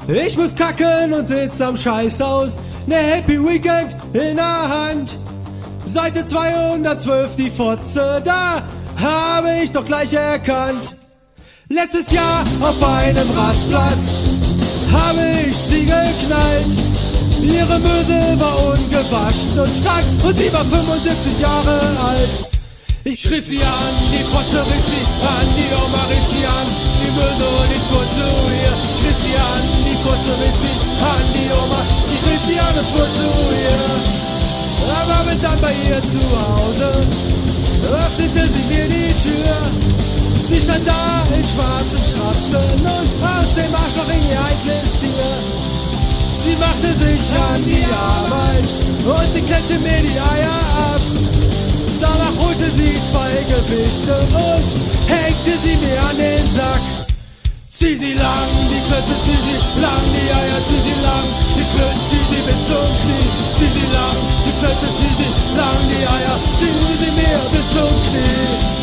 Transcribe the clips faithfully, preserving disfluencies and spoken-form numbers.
Ich muss kacken und sitz am Scheißhaus, ne Happy Weekend in der Hand. Seite zweihundertzwölf, die Fotze, da habe ich doch gleich erkannt. Letztes Jahr auf einem Rastplatz habe ich sie geknallt. Ihre Möse war ungewaschen und stank und sie war fünfundsiebzig Jahre alt. Ich rief sie an, die Fotze rief sie an, die Oma rief sie an, die Möse und ich fuhr zu ihr. Ich rief sie an, die Fotze rief sie an, die Oma, ich rief sie an und fuhr zu ihr. Aber bin dann bei ihr zu Hause, öffnete sie mir die Tür. Sie stand da in schwarzen Strapsen und aus dem Arschloch in ihr heikles Tier. Sie machte sich an die Arbeit und sie klemmte mir die Eier ab. Danach holte sie zwei Gewichte und hängte sie mir an den Sack. Zieh sie lang, die Klötze, zieh sie lang, die Eier, zieh sie lang, die Klötze, zieh sie bis zum Knie. Zieh sie lang, die Klötze, zieh sie lang, die Eier, zieh sie mir bis zum Knie.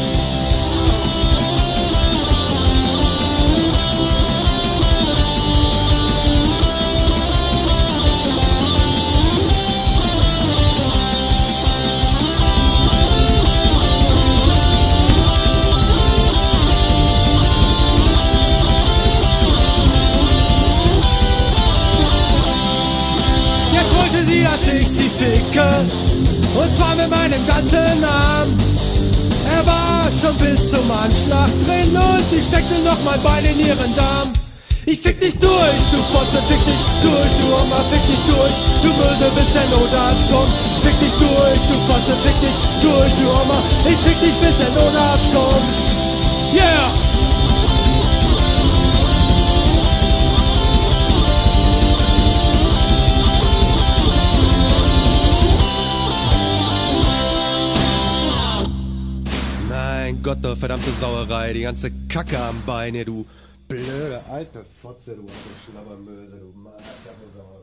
Dass ich sie ficke, und zwar mit meinem ganzen Namen. Er war schon bis zum Anschlag drin und ich steckte noch mein Bein in ihren Darm. Ich fick dich durch, du Fotze, fick dich durch, du Oma, fick dich durch, du Möse, bis der Notarzt kommt. Fick dich durch, du Fotze, fick dich durch, du Oma, ich fick dich, bis der Notarzt kommt. Yeah! Gott, du verdammte Sauerei, die ganze Kacke am Bein hier, du blöde alte Fotze, du alte Schlabbermöse, du Mann, Sauerei.